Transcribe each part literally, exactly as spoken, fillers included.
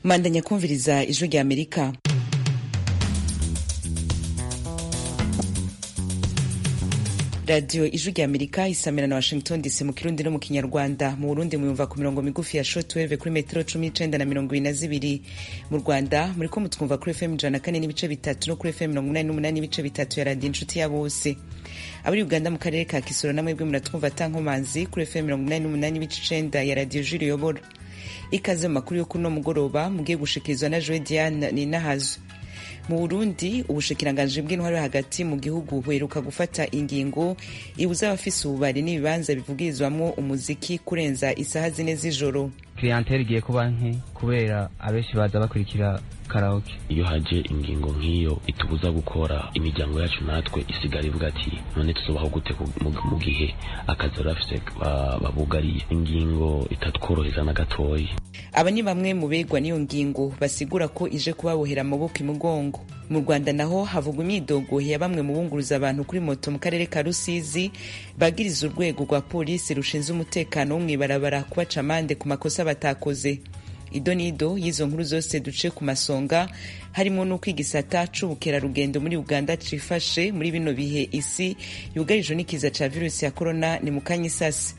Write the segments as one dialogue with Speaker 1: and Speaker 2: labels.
Speaker 1: Mandanya kumviriza ijwi rya Amerika. Radio ijwi rya Amerika isamira na Washington D C mu Kirundi no mu Kinyarwanda. Mu Burundi muyumva ku mirongo migufi ya shortwave kuri metero cumi n'icenda na mirongo ibiri na zibiri. Mu Rwanda muriko mutwumva kuri F M ijana na kane n'ibice bitatu no kuri F M mirongo umunani n'umunani n'ibice bitatu ya Radio Inshuti ya Bose. Abari Uganda mu karere ka Kisoro namwe bwe muratwumva tankomanzi kuri F M mirongo umunani n'umunani n'ibice icenda ya Radio Juri Yobora. Ikaze mu makuru yo kuno mugoroba mugiye gushikirizwa na Joe Diane Ninahazo. Mu Burundi ubushikiranganje bw'intwaro hagati mu gihugu buheruka gufata ingingo ibuza abafise ububari n'ibibanza bivugirizwamwo umuziki kurenza isaha zine z'ijoro.
Speaker 2: Clientele igiye kuba nke kubera abenshi baza bakurikira karaoke. Iyo haje ingingo nk'iyo itubuza gukora, imiryango yacu natwe isigara ivuga ati none tuzobaho gute mu gihe akazi rafise babugariye. Ingingo itatworoheza na gatoyi.
Speaker 1: Aba ni bamwe mu begwa n'iyo ngingo basigura ko ije kubabohera amaboko imugongo. Mu Rwanda naho havugwa imyidogo ya bamwe mu bunguruza abantu kuri moto mu karere ka Rusizi bagiriza urwego rwa polisi rushinzwe umutekano wo mwibarabara kubaca amande ku makosa batakoze. Idonido y'izo nkuru zose duce ku masonga harimo no kwigisata c'ubukerarugendo muri Uganda cifashe muri bino bihe isi yugarijwe n'ikiza ca virusi ya corona. Ni mu kanyisasi.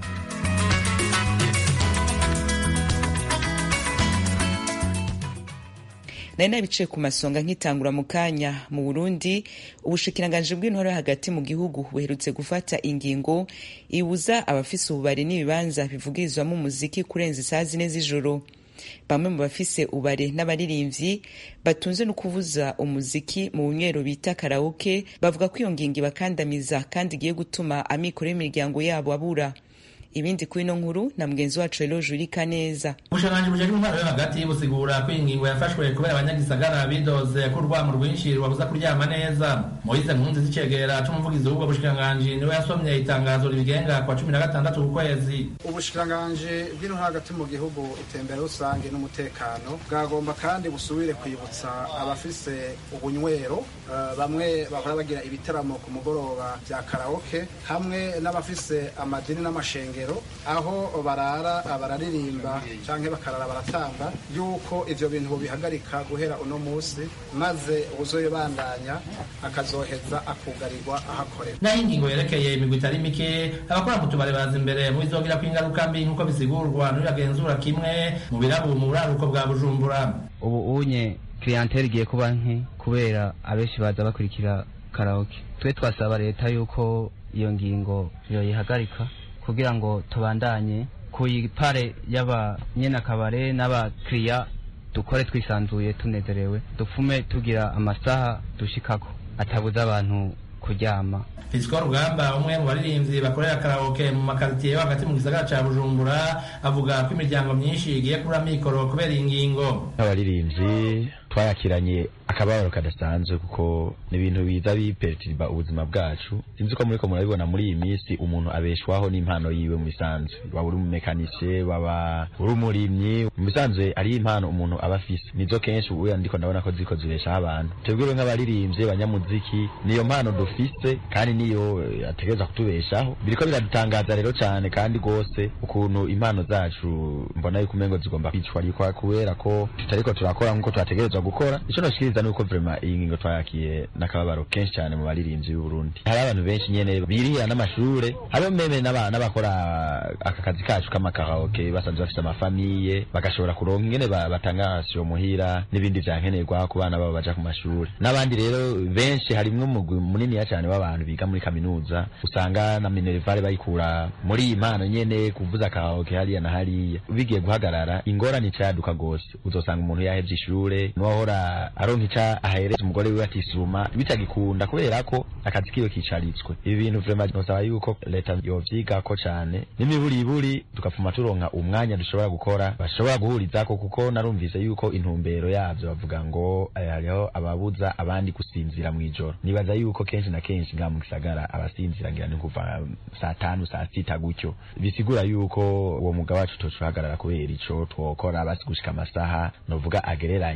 Speaker 1: Nari nabice ku masonga nkitangura mu kanya. Mu Burundi ubushikiranganje bw'intwaro hagati mu gihugu buherutse gufata ingingo ibuza abafise ububari n'ibibanza bivugirizwamo umuziki kurenza isaha zine z'ijoro. Bamwe mu bafise ubare n'abaririmbyi batunze no kuvuza umuziki mu bunywero bita karaoke bavuga ko iyo ngingo ibakandamiza kandi igiye gutuma amikoro y'imiryango yabo abura. Ibindi kuri no nkuru na mugenzi wacu Elo Jurika neza.
Speaker 3: Ubushakashatsi bujanye n'intwaro hagati busigura ko ingingo yafashwe kubera abanyagisagara bidoze ko urwamo rwinshi rubabuza kuryama neza. Moise Mpunzi zicegera c'umuvugizi w'ubwo bushikiranganje niwe yasomye itangazo ribigenga kwa cumi na gatandatu ukwezi.
Speaker 4: Ubushikiranganje bw'intwaro hagati mu gihugu itembera rusange n'umutekano bwagomba kandi busubire kwibutsa abafise ubunywero uh, bamwe bahora bagira ibitaramo ku mugoroba bya karaoke hamwe n'abafise amadini n'amashenge aho barara bararirimba canke bakarara baratamba yuko ivyo bintu bihagarika guhera uno musi maze uzoyibandanya akazoheza akugarirwa ahakorera.
Speaker 3: Na ingingo yerekeye imigwi itari mike abakora mu tubare baza imbere mu bizogira kwingaruka mbi nkuko bisigurwa n'uragenzura kimwe mu birabu mu buraruko bwa Bujumbura.
Speaker 2: Ubu unye clientele igiye kuba nke kubera abenshi baza bakurikira karaoke. Twe twasaba leta yuko iyo ngingo yoyihagarika kugira ngo tubandanye kuyipare y'aba nyena kabare n'abakiriya dukore twisanzuye tunezerewe dupfume tugira amasaha dushikako atabuza abantu kuryama.
Speaker 3: Fisco Rugamba umwe mu baririmbyi bakorera karaoke mu makaritiye hagati mu gisagara ca Bujumbura avuga ko imiryango myinshi igiye kubura mikoro kubera ingingo.
Speaker 5: Abaririmbyi twayakiranye akababaro kadasanzwe kuko ni ibintu biza biperturba ubuzima bwacu. Sinzi ko muriko murabibona muri iyi minsi umuntu abeshwaho n'impano yiwe mu bisanzwe, waba uri umumekanisye waba uri umurimyi, mu bisanzwe ari impano umuntu aba afise. Nizo kenshi uya ndiko ndabona ko ziko zibeshaho abantu. Twebwe nk'abaririmbyi banyamuziki niyo mpano dufise kandi niyo ategereza kutubeshaho. Biriko biradutangaza rero cyane kandi gose ukuntu impano zacu mbona yuko umengo zigomba kwicwa ariko kubera ko tutariko turakora nkuko twategerezwa gukora. Ico noshikiriza nuko vraiment iyi ngingo twayakiye nakababaro kenshi cyane mu baririmbyi b'u Burundi. Hari abantu benshi nyene birihira n'amashure, hari meme n'abana bakora aka kazi kacu k'amakaraoke basanzwe bafite amafamiye bagashobora kuronka ingene batanga sio muhira n'ibindi vyankenerwa ku bana babo baja ku mashure. N'abandi rero benshi harimwe umugwi munini ya cyane w'abantu biga muri kaminuza usanga na minervale bayikura muri impano nyene kuvuza karaoke hariya na hariya. Bigiye guhagarara ingorane cyaduka gose, uzosanga umuntu yahevye ishure n'uwahora aronka ica ahereza umugore wiwe atisuma bitagikunda kubera ko akazi kiwe kicaritswe. Ibi bintu vraiment nosaba yuko leta yovyiga ko cyane n'imiburiburi tukafuma turonka umwanya dushobora gukora bashobora guhurizako kuko narumvise yuko intumbero yavyo bavuga ngo hariho ababuza abandi gusinzira mu ijoro. Nibaza yuko kenshi na kenshi nga mu gisagara abasinzira ngira ni kuva saa tanu saa sita gutyo. Bisigura yuko uwo mugabo wacu tocuhagarara kubera ico twokora basi gushika amasaha novuga agereranye hama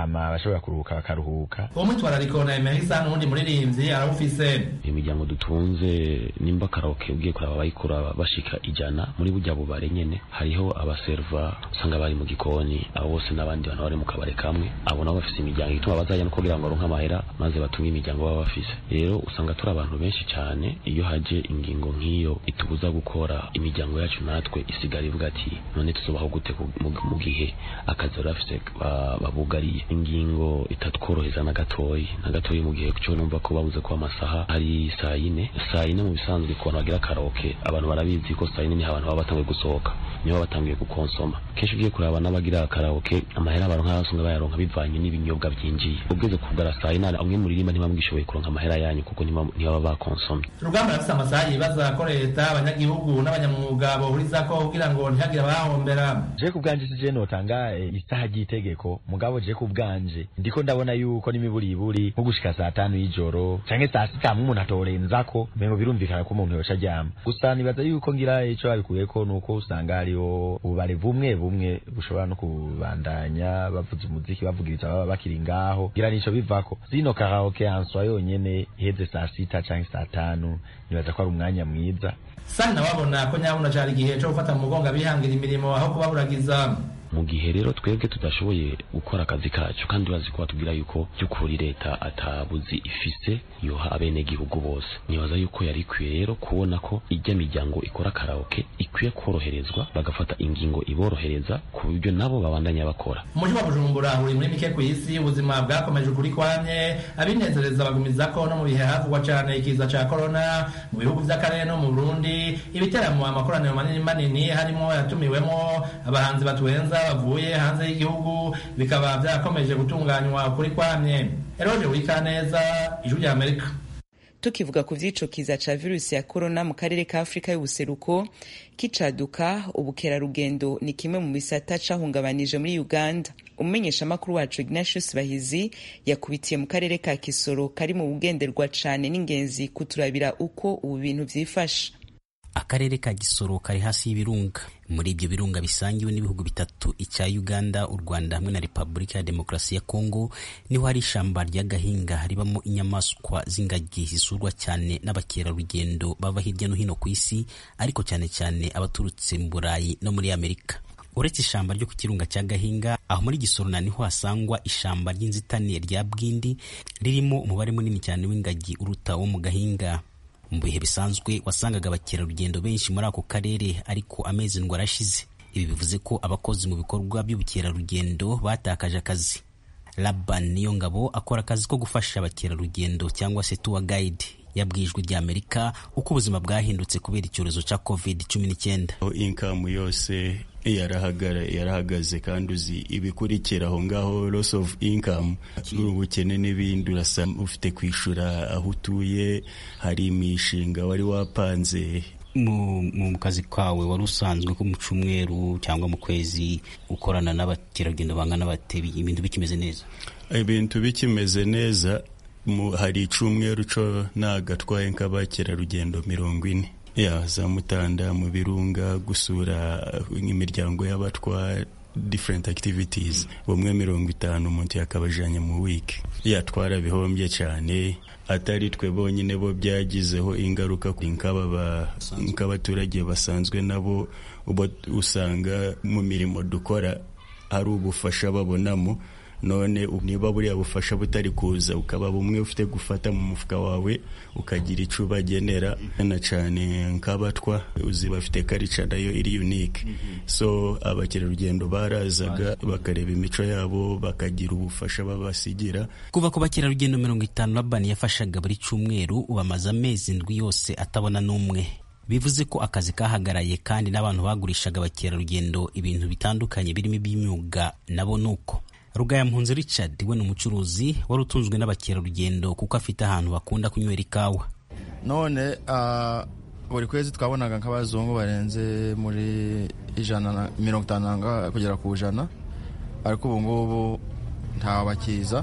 Speaker 5: hama abashobora kuruhuka bakaruhuka.
Speaker 3: uwo mwitwarariko na Emerisa n'undi muririmbyi arawufise.
Speaker 6: Imiryango dutunze nimba karaoke ugiye kuraba bayikora bashika ijana muri burya bubare nyene hariho abaserva usanga bari mu gikoni abo bose n'abandi bantu bari mu kabare kamwe abo nabo bafise imiryango ituma bazajya no kugira ngo baronke amahera maze batunge imiryango baba bafise. Rero usanga turi abantu benshi cyane iyo haje ingingo nk'iyo itubuza gukora imiryango yacu natwe isigara ivuga ati none tuzobaho gute mu gihe akazi rafise babugariye. Ingingo itatworoheza na gatoyi na gatoyi mu gihe cyo numva ko babuze ko amasaha ari saa yine saa yine mu bisanzwe ko bagira karaoke abantu barabizi ko saa yine ni abantu baba batangiye gusohoka niyo batangiye gukonsoma. Kenshi ugiye kuraba n'abagira karaoke amahera baronka asunga bayaronka bivanye n'ibinyobwa byinjiye ugeze kugara saa yine amwe muri rimba ntibamwishoboye kuronka amahera yanyu kuko ntibaba bakonsomye.
Speaker 3: Rugamba rafise amasaha yibaza ko leta abanyagihugu n'abanyamwuga bohuriza ko kugira ngo ntihagire abahombera.
Speaker 5: Je kubwanje sije notanga isaha ry'itegeko mugabo je kubwanje ndiko ndabona yuko n'imiburiburi nko gushika saa tanu y'ijoro canke saa sita mu umuntu atorenzako mengo birumvikana ko umuntu yosha jama. Gusa nibaza yuko ngira ico babikuyeko nuko usanga hariho ubare bumwe bumwe bushobora no kubandanya bavuza umuziki bavugiriza baba bakiri ngaho ngira nico bivako. Zino karaoke answa yonyene iheze saa sita canke saa tanu nibaza ko ari umwanya mwiza.
Speaker 3: Sana wabona ko nyabuna cari gihe cyo gufata mu mugonga bihangira imirimo aho kubaburagiza.
Speaker 6: Mu gihe rero twebwe tudashoboye gukora akazi kacu kandi bazi ko batubwira yuko by'ukuri leta atabuzi ifise yoha abene gihugu bose. Nibaza yuko yari kwiye rero kubona ko ijya miryango ikora karaoke ikwiye koroherezwa bagafata ingingo iborohereza ku buryo nabo babandanya bakora.
Speaker 3: Muri wa Bujumbura uri muri mike ku isi ubuzima bwakomeje kuri kwanye abinezereza bagumiza ko no mu bihe havugwa cyane ikiza ca corona mu bihugu by'akarere no mu Burundi ibiteramo amakoraniro manini manini harimo yatumiwemo abahanzi batuwenza bavuye hanze y'igihugu bikaba byakomeje gutunganywa kuri kwamye. Eroje Wikaneza, Ijwi rya Amerika.
Speaker 1: Tukivuga ku vyico kiza ca virusi ya corona mu karere ka Afrika y'ubuseruko kicaduka ubukerarugendo ni kimwe mu bisata cahungabanije muri Uganda. Umumenyesha makuru wacu Ignatius Bahizi yakubitiye mu karere ka Kisoro kari mu bugenderwa cane n'ingenzi kuturabira uko ubu bintu vyifasha.
Speaker 7: Akarere ka Gisoro kari hasi y'ibirunga. Muri ibyo birunga bisangiwe n'ibihugu bitatu icya Uganda, u Rwanda hamwe na Repubulika ya Demokarasi ya Kongo niho hari ishamba rya Gahinga ribamo inyamaswa z'ingagi zisurwa cyane n'abakerarugendo bava hirya no hino ku isi ariko cyane cyane abaturutse mu Burayi no muri Amerika. Uretse ishamba ryo ku kirunga cya Gahinga aho muri Gisoro na niho hasangwa ishamba ry'inzitane rya Bwindi ririmo umubare munini cyane w'ingagi uruta wo mu Gahinga. Mu bihe bisanzwe wasangaga abakerarugendo benshi muri ako karere ariko amezi ngo arashize. Ibi bivuze ko abakozi mu bikorwa by'ubukerarugendo batakaje akazi. Laban Niyongabo akora akazi ko gufasha abakerarugendo cyangwa se tour guide yabwijwe rya Amerika uko ubuzima bwahindutse kubera icyorezo cya covid cumi n'icyenda.
Speaker 8: Income yose yarahagara yarahagaze kandi uzi ibikurikira aho ngaho loss of income ubukene n'ibindi urasa ufite kwishura aho utuye hari imishinga wari wapanze.
Speaker 7: Mu mu kazi kawe wari usanzwe ko mu cyumweru cyangwa mu kwezi ukorana n'abakerarugendo bangana batebi ibintu bikimeze neza?
Speaker 8: Ibintu bikimeze neza mu hari icumweru cyo nagatwaye nk'abakerarugendo mirongo ine ya za Mutanda mu birunga gusura imiryango y'abatwa different activities bumwe mirongo itanu umuntu yakabajanye mu week yatwara bihombye cyane atari twe bonyine bo byagizeho ingaruka nk'aba nk'abaturage basanzwe nabo ubo usanga mu mirimo dukora hari ubufasha babonamo none niba buriya bufasha butari kuza ukaba bumwe ufite gufata mu mufuka wawe ukagira ico bagenera na cyane nk'abatwa uzi bafite culture nayo iri unique. So abakerarugendo barazaga bakareba imico yabo bakagira ubufasha babasigira.
Speaker 7: Kuva ku bakerarugendo mirongo itanu Laban yafashaga buri cyumweru ubamaza amezi ndwi yose atabona n'umwe. Bivuze ko akazi kahagaraye kandi n'abantu bagurishaga abakerarugendo ibintu bitandukanye birimo iby'imyuga nabo nuko. Rugaya Mpunzi Richard we n'umucuruzi wari utunzwe n'abakerarugendo kuko afite ahantu bakunda kunywera ikawa.
Speaker 9: None uh, buri kwezi twabonaga nk'abazungu barenze muri ijana na mirongo itanu kugera ku ijana ariko ubu ngubu nta bakiza.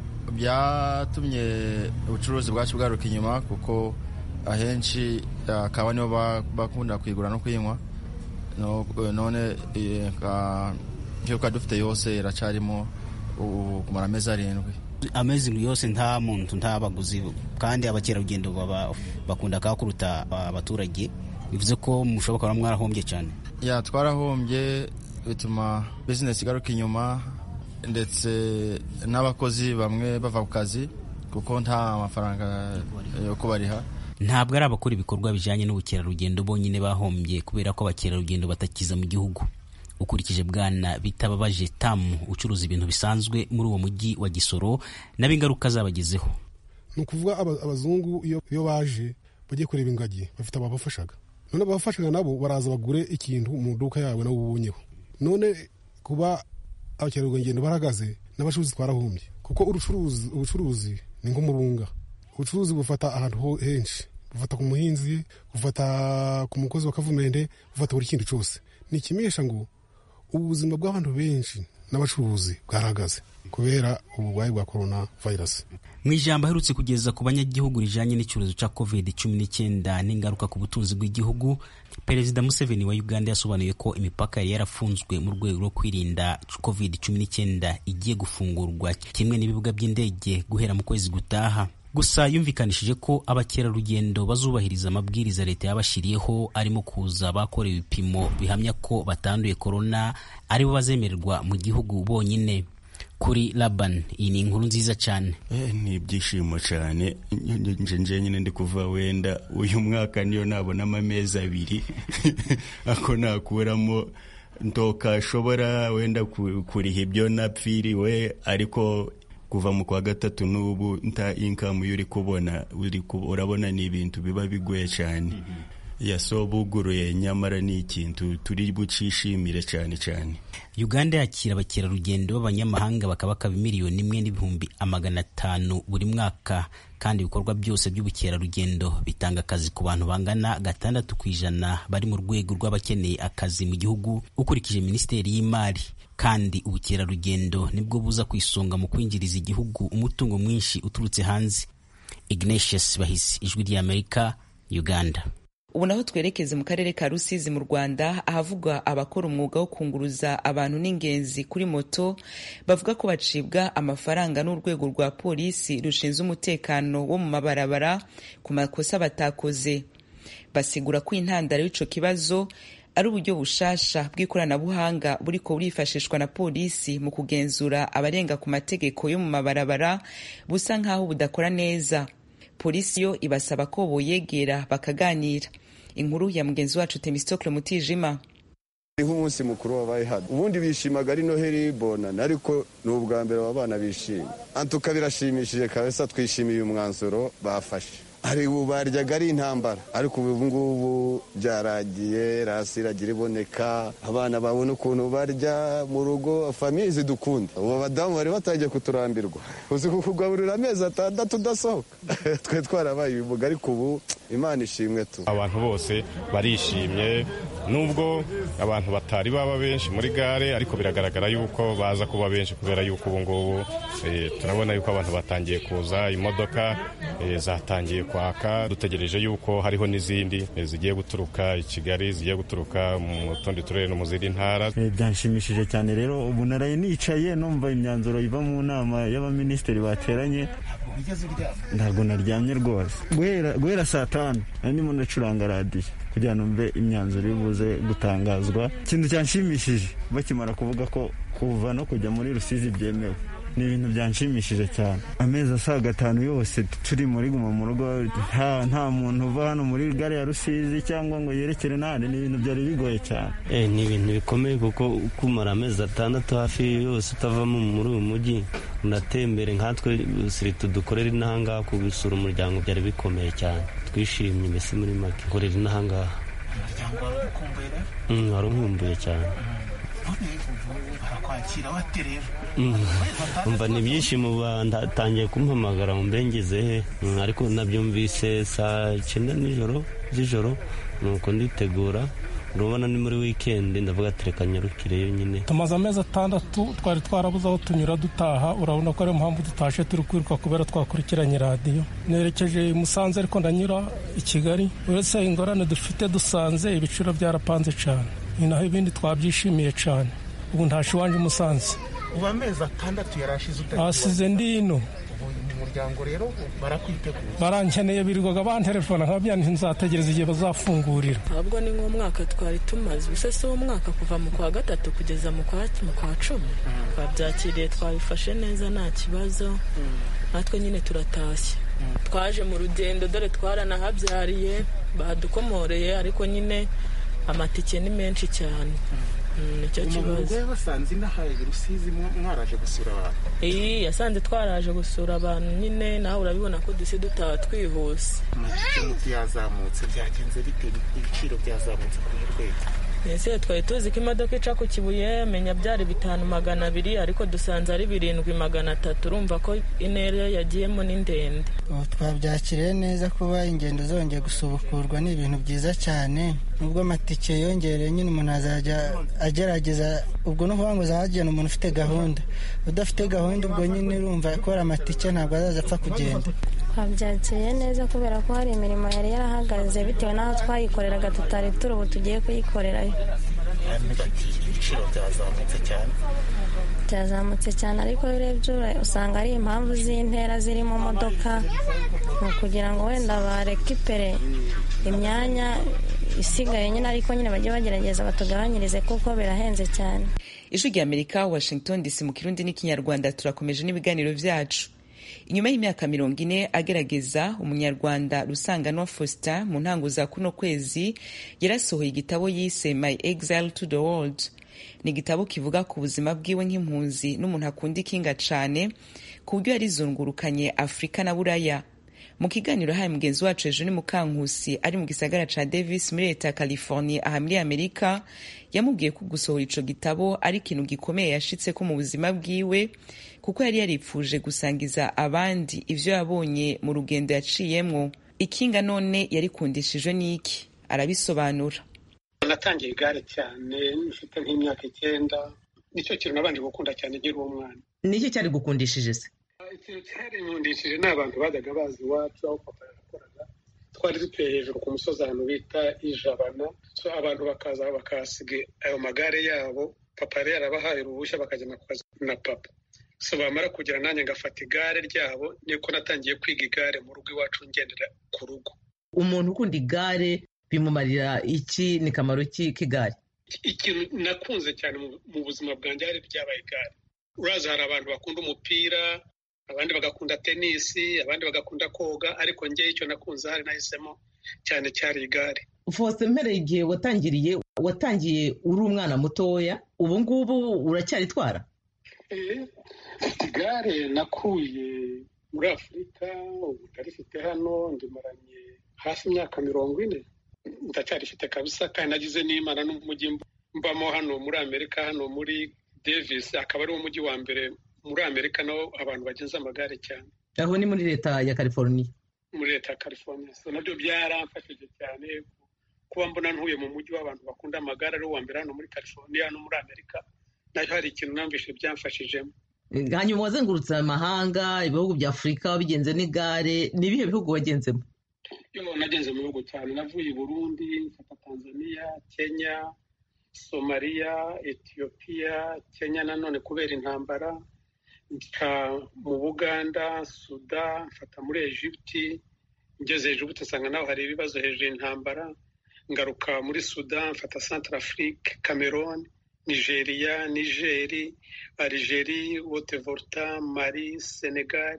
Speaker 9: Byatumye ubucuruzi bwacu bwaruka inyuma kuko ahenshi akawa uh, nibo bakunda kwigura no kwinywa. No, none uh, Cyuka dufite yose iracarimo kumara amezi arindwi.
Speaker 7: Amezi yose nta muntu nta baguzi kandi abakerarugendo baba bakunda kakuruta abaturage, bivuze ko mushoboka ko mwarahombye cyane.
Speaker 9: Ya twarahombye, bituma business igaruka inyuma ndetse n'abakozi bamwe bava ku kazi kuko nta mafaranga yo kubariha.
Speaker 7: Ntabwo ari abakora ibikorwa bijanye n'ubukerarugendo bonyine bahombye kubera ko abakerarugendo batakiza mu gihugu. Ukurikije Bwana Bitababaje Tamu ucuruza ibintu bisanzwe muri uwo mujyi wa Gisoro n'abingaruka zabagezeho.
Speaker 10: Nukuvuga abazungu iyo iyo baje bagiye kureba ingagi bafite ababafashaga, none abafashaga nabo baraza bagure ikintu mu duka yawe nawe ubonyeho. None kuba abakerarugendo baragaze n'abashuzi twarahombye kuko urucuruzi ubucuruzi ni nk'umurunga. Ubucuruzi bufata ahantu henshi, bufata ku muhinzi, bufata ku mukozi wa kavumende, bufata buri kintu cyose. Ni kimesha ngo ubuzima bw'abantu benshi n'abacuruzi bwaragaze kubera uburwayi bwa corona virus.
Speaker 7: Mu ijambo aherutse kugeza ku banyagihugu rijanye n'icyorezo ca covid cumi n'icyenda n'ingaruka ku butunzi bw'igihugu, Perezida Museveni wa Uganda yasobanuye ko imipaka yari yarafunzwe mu rwego rwo kwirinda covid cumi n'icyenda igiye gufungurwa kimwe n'ibibuga by'indege guhera mu kwezi gutaha. Gusa yumvikanishije ko abakerarugendo bazubahiriza amabwiriza leta yabashiriyeho, arimo kuza bakorewe ibipimo bihamya ko batanduye corona aribo bazemererwa mu gihugu bonyine. Kuri Laban iyi ni inkuru nziza cyane.
Speaker 8: Eh, ni ibyishimo cyane. Nje nje nyine ndi kuva wenda uyu mwaka niyo nabona amezi abiri ako nakuramo ntoka shobora wenda kuriha ibyo napfiriwe, ariko kuva mu kwa gatatu n'ubu nta income yuri kubona uri urabona ni ibintu biba bigoye cyane. Mm -hmm. Yasobuguruye nyamara ni ikintu turi bucishimire cyane cyane.
Speaker 7: Uganda yakira abakerarugendo b'abanyamahanga bakaba miliyoni imwe n'ibihumbi amagana atanu buri mwaka, kandi ibikorwa byose by'ubukerarugendo bitanga akazi ku bantu bangana gatandatu kwijana bari mu rwego rw'abakeneye akazi mu gihugu, ukurikije Minisiteri y'Imari. Kandi ubukerarugendo nibwo buza kwisonga mu kwinjiriza igihugu umutungo mwinshi uturutse hanze. Ignatius Bahisi, Ijwi ry'Amerika, Uganda.
Speaker 1: Ubu naho twerekeze mu karere ka Rusizi mu Rwanda, ahavugwa abakora umwuga wo kunguruza abantu n'ingenzi kuri moto bavuga ko bacibwa amafaranga n'urwego rwa polisi rushinzwe umutekano wo mu mabarabara ku makosa batakoze. Basigura ko intandaro y'ico kibazo ari uburyo bushasha bw'ikoranabuhanga buriko burifashishwa na polisi mu kugenzura abarenga ku mategeko yo mu mabarabara busa nkaho budakora neza. Polisi yo ibasaba ko boyegera bakaganira. Inkuru ya mugenzi wacu Temistocle Mutijima.
Speaker 11: Nk'umunsi mukuru wabaye hano, ubundi bishimaga ari Noheli Bonana, ariko n'ubwa mbere abana bishimye. Antuka birashimishije kabisa, twishimiye umwanzuro bafashe. Ari ubaryaga ari intambara, ariko ubu ngubu byaragiye, rasiragira iboneka, abana babona ukuntu barya mu rugo, famiye zidukunda. Ubu badamu bari batangiye kuturambirwa, uzi kukugaburira amezi atandatu udasohoka. Twe twarabaye ibimuga, ariko ubu Imana ishimwe tu.
Speaker 12: Abantu bose barishimye, nubwo abantu batari baba benshi muri gare, ariko biragaragara yuko baza kuba benshi kubera yuko ubu ngubu e, turabona yuko abantu batangiye kuza, imodoka e, zatangiye kwaka. Dutegereje yuko hariho n'izindi e, zigiye guturuka i Kigali, zigiye guturuka mu tundi turere no mu zindi ntara.
Speaker 13: E, byanshimishije cyane rero. Ubu naraye nicaye numva imyanzuro iva mu nama y'abaminisitiri bateranye. Ntabwo naryamye rwose. Guhera guhera saa tanu ndimo ndacuranga radiyo kugira ngo mbe imyanzuro ibuze gutangazwa. Ikintu cyanshimishije bakimara kuvuga ko kuva no kujya muri Rusizi byemewe, ni ibintu byanshimishije cyane. Amezi asaga atanu yose turi muri guma mu rugo, nta nta muntu uva hano muri gare ya Rusizi cyangwa ngo yerekere n'ahandi. Ni ibintu byari bigoye cyane.
Speaker 14: Eh, ni ibintu bikomeye kuko kumara amezi atandatu hafi yose utavamo muri uyu mujyi unatembere nkatwe sirito dukorera inahanga ku gusura umuryango, byari bikomeye cyane. Twishimye mbese muri make korera inahanga.
Speaker 15: Umuryango wari ukumbuye?
Speaker 14: Mm, wari ukumbuye cyane.
Speaker 15: Barakwakira bate rero?
Speaker 14: Umva ni ibyishimo, batangiye kumpamagara mu mbengeze he, ariko nabyumvise saa cyenda nijoro z'ijoro, nuko nditegura. Urabona ni muri weekend, ndavuga ati reka nyarukireyo nyine.
Speaker 16: Tumaze amezi atandatu twari twarabuze aho tunyura dutaha, urabona ko ari mpamvu dutashe turi kwiruka kubera twakurikiranye radiyo. Nerekeje Musanze ariko ndanyura i Kigali, uretse ingorane dufite dusanze ibiciro byarapanze cyane. Ni naho ibindi twabyishimiye cyane. Ubu ntashi wanje Musanze
Speaker 15: ubu amezi atandatu yarashize utagiye
Speaker 16: asize ndino
Speaker 15: mu muryango rero barakwiteguye
Speaker 16: barankeneye birirwaga bantelefona nkababwira nti nzategereza igihe bazafungurira
Speaker 17: ahubwo ni nk'umwaka twari tumaze ubuse si umwaka kuva mu kwa gatatu kugeza mu kwa mu kwa cumi twabyakiriye twabifashe neza nta kibazo natwe nyine turatashye twaje mu rugendo dore twaranahabyariye badukomoreye ariko nyine amatike ni menshi cyane nicyo kibazo
Speaker 15: umugore basanze inahaye Rusizi mwaraje gusura abantu
Speaker 17: eh yasanze twaraje gusura abantu nyine nawe urabibona ko dusi dutaha twihuse
Speaker 15: umuti yazamutse byagenze bite ibiciro byazamutse ku rwego
Speaker 17: ese twari tuzi ko imodoka ica ku Kibuye menya byari bitanu magana abiri ariko dusanze ari birindwi magana atatu urumva ko intera yagiyemo ni ndende
Speaker 18: twabyakiriye neza kuba ingendo zongeye gusubukurwa ni ibintu byiza cyane nubwo amatike yongereye nyine umuntu azajya agerageza ubwo no kuvuga ngo zahagenda umuntu ufite gahunda udafite gahunda ubwo nyine urumva akora amatike ntabwo azaza apfa kugenda
Speaker 19: twabyakiriye neza kubera ko hari imirimo yari yarahagaze bitewe n'aho twayikoreraga tutari turi ubu tugiye kuyikorerayo
Speaker 15: ibiciro byazamutse cyane
Speaker 19: byazamutse cyane ariko iyo urebye usanga ari impamvu z'intera ziri mu modoka ni ukugira ngo wenda barekipere imyanya isigaye nyine ariko nyine bajye bagerageza batugabanyirize kuko birahenze cyane.
Speaker 1: Ijwi ry'Amerika, Washington D C mu Kirundi n'Ikinyarwanda. Turakomeje n'ibiganiro vyacu. Inyuma y'imyaka mirongo ine agerageza, umunyarwanda Rusanganwa Faustin mu ntango za kuno kwezi yarasohoye igitabo yise My Exile to the World. Ni igitabo kivuga ku buzima bwiwe nk'impunzi n'umuntu akunda ikinga cane ku buryo yarizungurukanye Afrika na Buraya. Mu kiganiro haye mugenzi wacu Ejo ni Mukankusi ari mu gisagara ca Davis muri leta ya California aha muri Amerika, yamubwiye ko gusohora ico gitabo ari ikintu gikomeye yashitse ko mu buzima bwiwe kuko yari yaripfuje gusangiza abandi ivyo yabonye mu rugendo yaciyemwo. Ikinga none yarikundishijwe n'iki? Arabisobanura.
Speaker 20: Natangiye igare cyane mfite nk'imyaka icyenda, nicyo kintu nabanje gukunda cyane nkiri umwana.
Speaker 21: Niki cyari gukundishije se?
Speaker 20: Ikintu cyari nkundishije n'abantu bajyaga bazi iwacu aho papa yakoraga, twari dutuye hejuru ku musozi ahantu bita Ijabana, so abantu bakaza bakasiga ayo magare yabo, papa yari yarabahaye uruhushya bakajyana ku kazi na papa, so bamara kugira nanjye ngafata igare ryabo, niko natangiye kwiga igare mu rugo iwacu ngendera ku rugo.
Speaker 21: Umuntu ukunda igare bimumarira iki? Ni kamaro ki k'igare?
Speaker 20: Ikintu nakunze cyane mu buzima bwanjye hari byabaye igare. Uraza hari abantu bakunda umupira, abandi bagakunda tenisi, abandi bagakunda koga, ariko njye icyo nakunze hari nahisemo cyane cyari igare.
Speaker 21: Faustin, mbere igihe watangiriye watangiye uri umwana mutoya, ubu ngubu uracyaritwara?
Speaker 20: Eh, igare nakuye muri Afurika, ubu ndarifite hano, ndimaranye hafi imyaka mirongo ine. Ndacyarifite kabisa, kandi nagize n'Imana n'umujyi mbamo hano muri Amerika, hano muri Davis, akaba ari umujyi wa mbere muri Amerika naho abantu bagenza amagare cyane.
Speaker 21: Aho ni muri leta ya California?
Speaker 20: Muri leta ya California. So nabyo byaramfashije cyane kuba mbona ntuye mu mujyi w'abantu bakunda amagare ari uwa mbere hano muri California no muri Amerika. Nayo hari ikintu namvise byamfashijemo.
Speaker 21: Hanyuma wazengurutse amahanga, ibihugu bya Afurika bigenze n'igare, ni ibihe bihugu wagenzemo?
Speaker 20: Yo nagenze mu bihugu cyane, navuye i Burundi, mfata Tanzania, Kenya, Somalia, Ethiopia, Kenya nanone kubera intambara, mfata mu Buganda, Sudan, mfata muri Egypt, ngeze Egypt nsanga naho hari ibibazo hejuru y'intambara, ngaruka muri Sudan, mfata Centrafrique, Cameroon, Nigeria, Nigeri, Algerie, Haute-Volta, Mali, Senegal,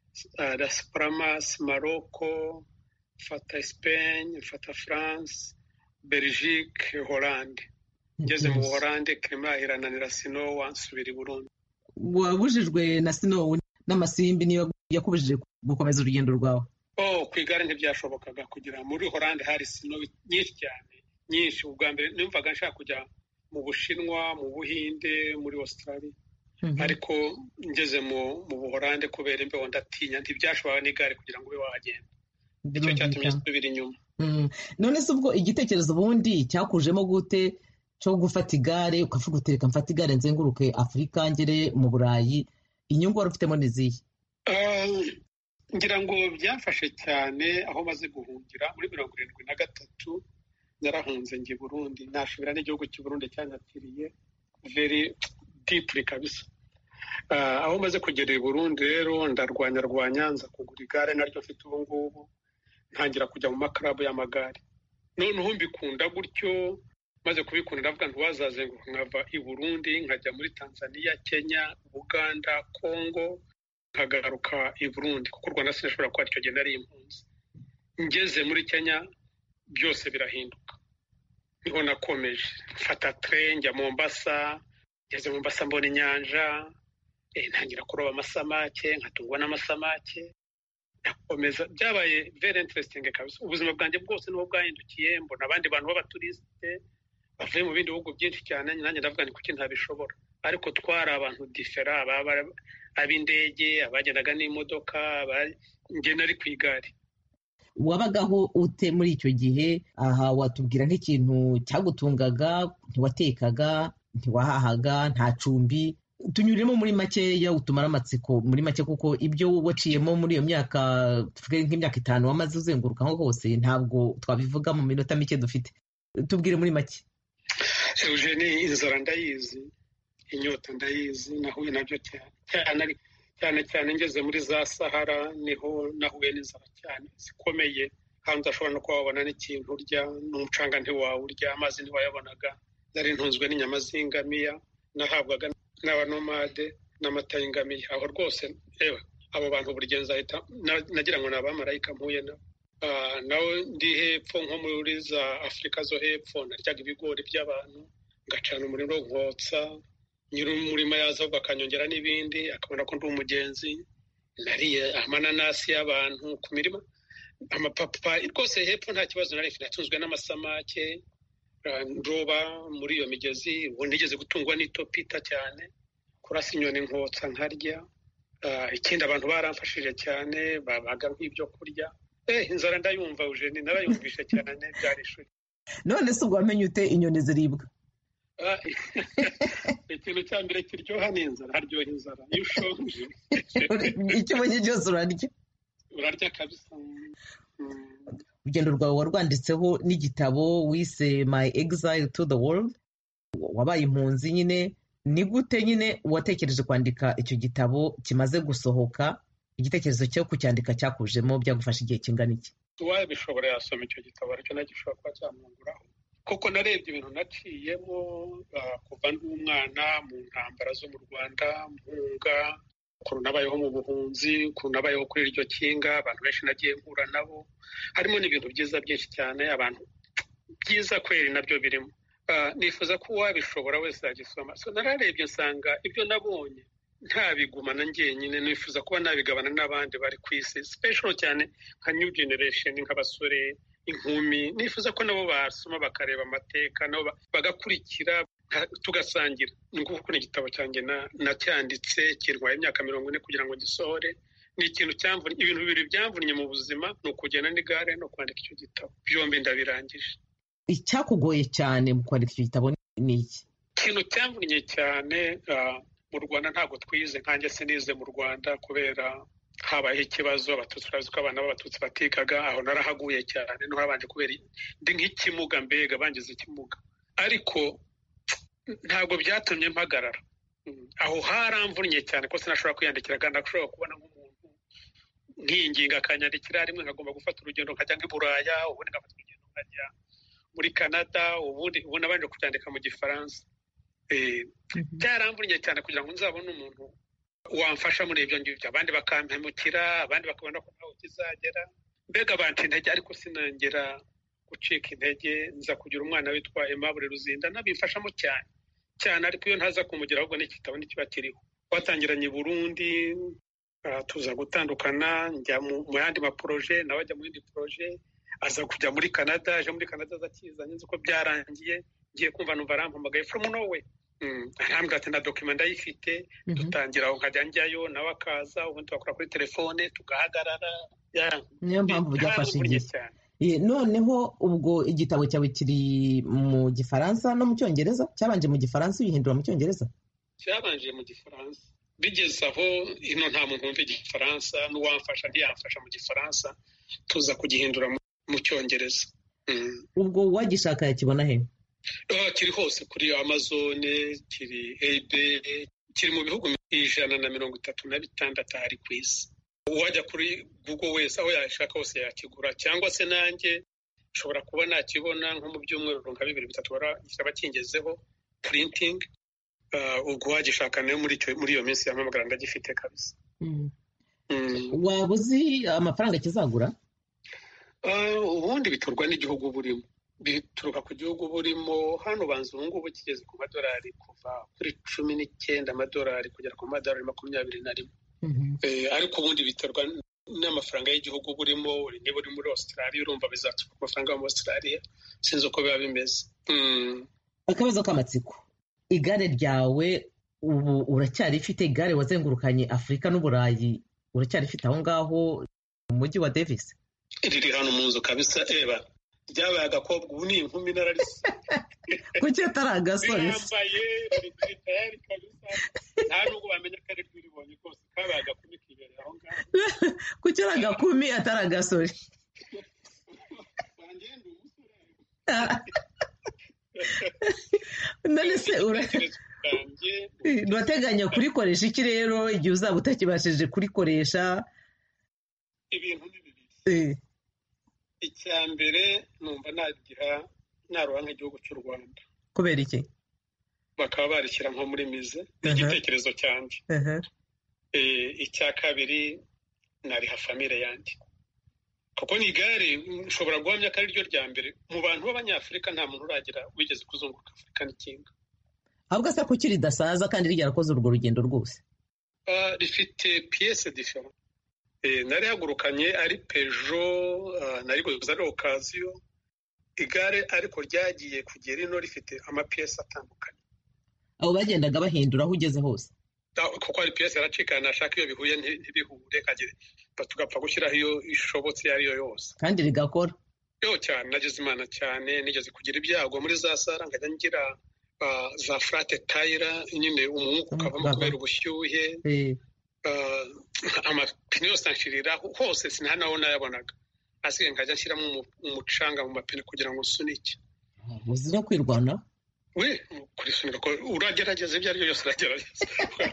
Speaker 20: Las Palmas, Morocco, mfata Spain, mfata France, Belgique, Hollande. Ngeze mu Hollande Clement irananira sino wansubira i Burundi.
Speaker 21: Wabujijwe na sino n'amasimbi niyo yakubujije gukomeza urugendo rwawe?
Speaker 20: Oh, kwigare ntibyashobokaga kugira muri Hollande hari sino nyinshi cyane, nyinshi. Ubwa mbere numvaga nshaka kujya mu Bushinwa, mu Buhinde, muri Australia. Mm-hmm. Ariko ngeze mu mu Buholande kubera imbeho ndatinya, ntibyashoboka n'igare kugira ngo ube wagenda. Icyo cyatumye subira inyuma.
Speaker 21: Mm. None se ubwo igitekerezo ubundi cyakujemo gute cyo gufata igare ukavuga utereka mfata igare nzenguruke Afurika ngere mu Burayi? Inyungu wari ufitemo nizihe?
Speaker 20: Uh, ngira ngo byamfashe cyane aho maze guhungira muri mirongo irindwi na gatatu. Narahunze ngi Burundi, nashubira n'igihugu cy'u Burundi cyanyatiriye very deeply kabisa. aho maze kugera i Burundi rero ndarwanya rwanya nza kugura igare naryo mfite ubu ngubu ntangira kujya mu makarabu y'amagare noneho mbikunda gutyo maze kubikunda ndavuga ntiwazazenguruka nkava i Burundi nkajya muri Tanzania, Kenya, Uganda, Congo nkagaruka i Burundi kuko u Rwanda sinashobora kuba icyo gihe nari impunzi. Ngeze muri Kenya byose birahinduka niho nakomeje mfata train njya Mombasa. Ngeze Mombasa mbona inyanja eh ntangira kuroba amasamake nkatungwa n'amasamake nakomeza byabaye very interesting kabisa. Ubuzima bwanjye bwose niho bwahindukiye mbona abandi bantu b'abaturiste bavuye mu bindi bihugu byinshi cyane nanjye ndavuga ni kuki ntabishobora ariko twari abantu different ab'indege abagendaga n'imodoka njye nari ku igare.
Speaker 21: Wabagaho ute muri icyo gihe? Aha watubwira nk'ikintu cyagutungaga, ntiwatekaga, ntiwahahaga, nta cumbi. Tunyuremo muri makeya utumara amatsiko muri make kuko ibyo waciyemo muri iyo myaka tuvuge nk'imyaka itanu wamaze uzengurukaho hose ntabwo twabivuga mu minota mike dufite. Tubwire muri make.
Speaker 20: Eugenie, inzara ndayizi, inyota ndayizi, nahuye nabyo cyane cyane cyane ngeze muri za Sahara niho nahuye n'inzara cyane zikomeye kandi ashobora no kuhabona n'ikintu urya n'umucanga ntiwawurya, amazi ntiwayabonaga, nari ntunzwe n'inyama z'ingamiya nahabwaga n'abanomade n'amata y'ingamiya. Aho rwose ewe abo bantu buri gihe nzahita nagira ngo ni abamarayika mpuye nabo. Nawe ndi hepfo nko muri za Afurika zo hepfo naryaga ibigori by'abantu ngacana umuriro nkotsa, nyiri umurima yaza bakanyongera n'ibindi akabona ko ndi umugenzi. Nariye amananasi y'abantu ku mirima, amapapa rwose hepfo nta kibazo nari mfite, natunzwe n'amasamake ndoba muri iyo migezi. Ubu nigeze gutungwa n'itopita cyane, kurasa inyoni nkotsa nkarya. Ikindi abantu baramfashije cyane babaga nk'ibyo kurya. Eh inzara ndayumva Eugenie, narayumvishe cyane byari ishuri.
Speaker 21: None se ubwo wamenye ute inyoni ziribwa?
Speaker 20: Ikintu cya mbere kiryoha ni inzara, haryoha inzara iyo ushonje.
Speaker 21: Icyo ubonye cyose urarya?
Speaker 20: Urarya kabisa.
Speaker 21: Urugendo rwawe warwanditseho n'igitabo wise My Exile to the World. Wabaye impunzi nyine, ni gute nyine watekereje kwandika icyo gitabo kimaze gusohoka? Igitekerezo cyo kucyandika cyakujemo byagufasha igihe kingana iki?
Speaker 20: Uwabishobora yasoma icyo gitabo aricyo nagishobora kuba cyamwunguraho kuko narebye ibintu naciyemo kuva ndi umwana mu ntambara zo mu Rwanda, mpunga, ukuntu nabayeho mu buhunzi, ukuntu nabayeho kuri iryo kinga, abantu benshi nagiye nkura nabo, harimo n'ibintu byiza byinshi cyane, abantu byiza kweri nabyo birimo. Nifuza ko uwabishobora wese yagisoma. So nararebye nsanga ibyo nabonye ntabigumana njyenyine, nifuza kuba nabigabana n'abandi bari ku isi, special cyane nka new generation, nk'abasore, inkumi. Nifuza ko nabo basoma bakareba amateka, nabo bagakurikira tugasangira. Ni ukuvuga ko n'igitabo cyanjye nacyanditse kirwaye imyaka mirongo ine kugira ngo gisohore. Ni ikintu cyamvunye, ibintu bibiri byamvunye mu buzima, ni ukugenda n'igare no kwandika icyo gitabo. Byombi ndabirangije.
Speaker 21: Icyakugoye cyane mu kwandika icyo gitabo ni iki?
Speaker 20: Ikintu cyamvunye cyane, mu Rwanda ntabwo twize, nkanjye sinize mu Rwanda kubera habayeho ikibazo, abatutsi urazi ko abana b'abatutsi batikaga, aho narahaguye cyane, no habanje kubera ndi nk'ikimuga, mbega bangize ikimuga. Ariko ntabwo byatumye mpagarara. Aho haramvunye cyane ko sinashobora kwiyandikira, kandi ashobora kubona nk'umuntu nk'inginga akanyandikira rimwe nkagomba gufata urugendo nkajya nk'i Buraya, ubundi ngafata urugendo nkajya muri Canada, ubundi ubu nabanje kubyandika mu Gifaransa. Byaramvunye cyane kugira ngo nzabone umuntu wamfasha muri ibyo ngibyo. Abandi bakampemukira, abandi bakabona ko ntaho kizagera, mbega banca intege, ariko sinongera gucika intege. Nza kugira umwana witwa Aimable Ruzinda, nabifashamo cyane cyane, ariko iyo ntaza kumugira ahubwo n'igitabo ntikiba kiriho. Twatangiranye i Burundi, tuza gutandukana, njya mu yandi maproje, nawe ajya mu yindi proje, aza kujya muri Canada, aje muri Canada azakizanye, nzi ko byarangiye, ngiye kumva numva arampamagaye from nowhere. Arambwira ati na document ndayifite, dutangira aho nkajya njyayo, nawe akaza, ubundi tugakora kuri telefone tugahagarara.
Speaker 21: Niyo mpamvu byafashe igihe. Noneho ubwo igitabo cyawe kiri mu Gifaransa no mu Cyongereza? Cyabanje mu Gifaransa ubihindura mu Cyongereza?
Speaker 20: Cyabanje mu Gifaransa. Bigeze aho ino nta muntu wumva Igifaransa, n'uwamfasha ntiyamfasha mu Gifaransa, tuza kugihindura mu Cyongereza.
Speaker 21: Ubwo wagishaka yakibona he?
Speaker 20: Kiri hose kuri Amazon, kiri eBay, kiri mu bihugu ijana na mirongo itatu na bitandatu hari ku isi. Uwajya kuri Google wese aho yashaka hose yakigura, cyangwa se nanjye nshobora kuba nakibona nko mu byumweru nka bibiri bitatu baraba kingezeho printing. Ubwo wagishaka nayo muri muri iyo minsi yampamagara ndagifite kabisa.
Speaker 21: Waba uzi amafaranga kizagura?
Speaker 20: Ubundi biturwa n'igihugu burimo, bituruka ku gihugu burimo. Hano banza ubu ngubu kigeze ku madolari kuva kuri cumi n'icyenda amadolari kugera ku madolari makumyabiri na rimwe. Ariko ubundi biterwa n'amafaranga y'igihugu burimo. Niba uri muri Australia urumva bizaturuka ku mafaranga yo muri Australia, sinzi uko biba bimeze.
Speaker 21: Akabazo k'amatsiko, igare ryawe ubu uracyarifite? Igare wazengurukanye Afurika n'Uburayi uracyarifite aho ngaho mu mujyi wa Davis?
Speaker 20: Riri hano mu nzu kabisa. Eba ryabaye agakobwa, ubu ni inkumi nararise.
Speaker 21: Kuki atari agasore?
Speaker 20: Yambaye riri tayari kabisa, nta nubwo bamenya ko ari rwiribonye rwose, kabaye agakumi kibereye aho ngaho.
Speaker 21: Kuki ari agakumi atari agasore? None se urateganya kurikoresha iki rero igihe uzaba utakibashije kurikoresha?
Speaker 20: Ibintu ni bibiri. Icya mbere numva nagira naroha nk'igihugu cy'u Rwanda.
Speaker 21: Kubera iki?
Speaker 20: Bakaba barishyira nko muri mize, igitekerezo cyanjye. Icya kabiri nariha famire yanjye, kuko ni igare nshobora guhamya ko ari ryo rya mbere mu bantu b'Abanyafurika nta muntu uragira wigeze kuzunguruka Afurika n'ikinga.
Speaker 21: Ahubwo se kuki ridasaza kandi ryarakoze urwo rugendo rwose?
Speaker 20: Rifite piyese difera. Narihagurukanye ari Peugeot, nariguze ari Occasion. Igare ariko ryagiye kugera ino rifite amapiyese atandukanye.
Speaker 21: Abo bagendaga bahindura aho ugeze hose?
Speaker 20: Kuko ari piyese yaracikana, nashaka iyo bihuye ntibihure kagere tugapfa gushyiraho iyo ishobotse iyo ariyo yose.
Speaker 21: Kandi rigakora?
Speaker 20: Yo cyane, nagize imana cyane, nigeze kugira ibyago muri za Sara nkajya ngira za frate tayira, nyine umwuka ukavamo kubera ubushyuhe. Amapine yose anshirira hose, sinanaho nayabonaga, asigaye nkajya nshyiramo umucanga mu mapine kugira ngo usunike.
Speaker 21: Uzi no kwirwana?
Speaker 20: We kurisunika ko uragerageza ibyo ari byo byose uragerageza.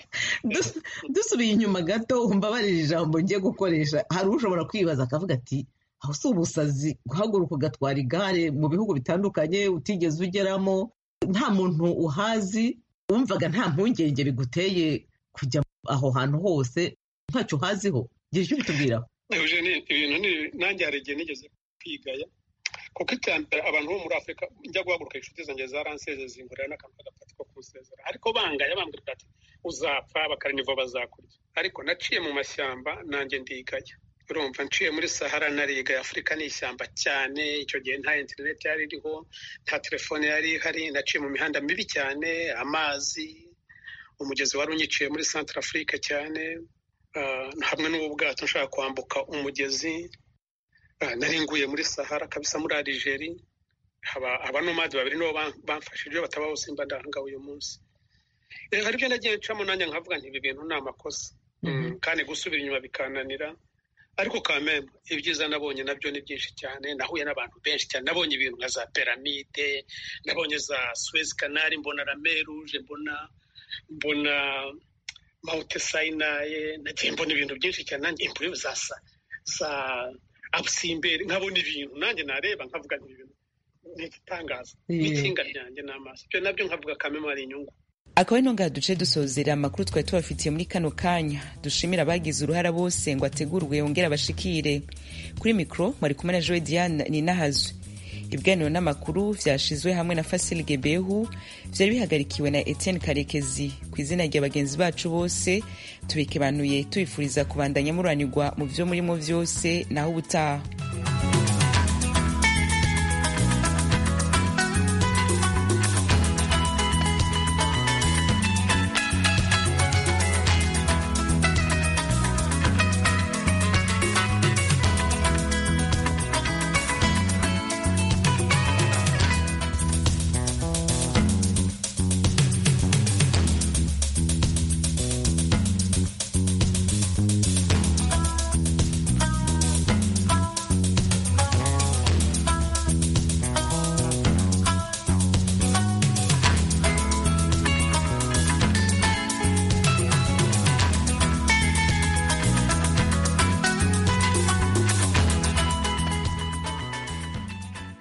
Speaker 21: Dusubiye inyuma gato, umbabarira ijambo ngiye gukoresha. Hari ushobora kwibaza akavuga ati aho si ubusazi guhaguruka ugatwara igare mu bihugu bitandukanye utigeze ugeramo, nta muntu uhazi, wumvaga nta mpungenge biguteye kujya aho hantu hose ntacyo uhaziho? Gira icyo bitubwiraho.
Speaker 20: Ibintu nanjye hari igihe nigeze kwigaya, kuko icyambere abantu bo muri Afurika njya guhaguruka inshuti zanjye zaranseze zingurira n'akantu k'agapati ko kusezera, ariko bangaya bambwira ati uzapfa bakaranivo bazakurya. Ariko naciye mu mashyamba nanjye ndigaya. Urumva nciye muri Sahara nariga. Afurika ni ishyamba cyane, icyo gihe nta internet yari iriho, nta telefone yari ihari. Naciye mu mihanda mibi cyane, amazi, umugezi wari unyiciye muri Central Africa cyane, hamwe n'ubwato nshaka kwambuka umugezi. Nari nguye muri Sahara kabisa muri Algeria. Haba abanomadi babiri nibo bamfashije, batabaho simba ndahanga uyu munsi. Hari ibyo nagiye ncamo nanjye nkavuga nti ibi bintu ni amakosa, kandi gusubira inyuma bikananira. Ariko kameme ibyiza nabonye nabyo ni byinshi cyane. Nahuye n'abantu benshi cyane, nabonye ibintu nka za piramide, nabonye za Suez Canal, mbona la Mer Rouge, mbona mbona Mount Sinai, nagiye mbona ibintu byinshi cyane. Nanjye impuye za za Abusimbere, nkabona ibintu nanjye nareba nkavuga nti ibintu ni igitangaza, n'ikinga ryanjye n'amaso. Ibyo nabyo nkavuga kameme ari inyungu.
Speaker 1: Akaba ino ngaha duce dusozera amakuru twari tubafitiye muri kano kanya. Dushimira abagize uruhara bose ngo ategurwe yongere abashikire. Kuri mikro mwari kumwe na Joy Diane Ninahazwe. Ibiganiro n'amakuru vyashizwe hamwe na Fasil Gebehu, vyari bihagarikiwe na Etienne Karekezi. Ku izina rya bagenzi bacu bose tubikebanuye tubifuriza kubandanya muranirwa mu vyo murimo vyose, naho ubutaha.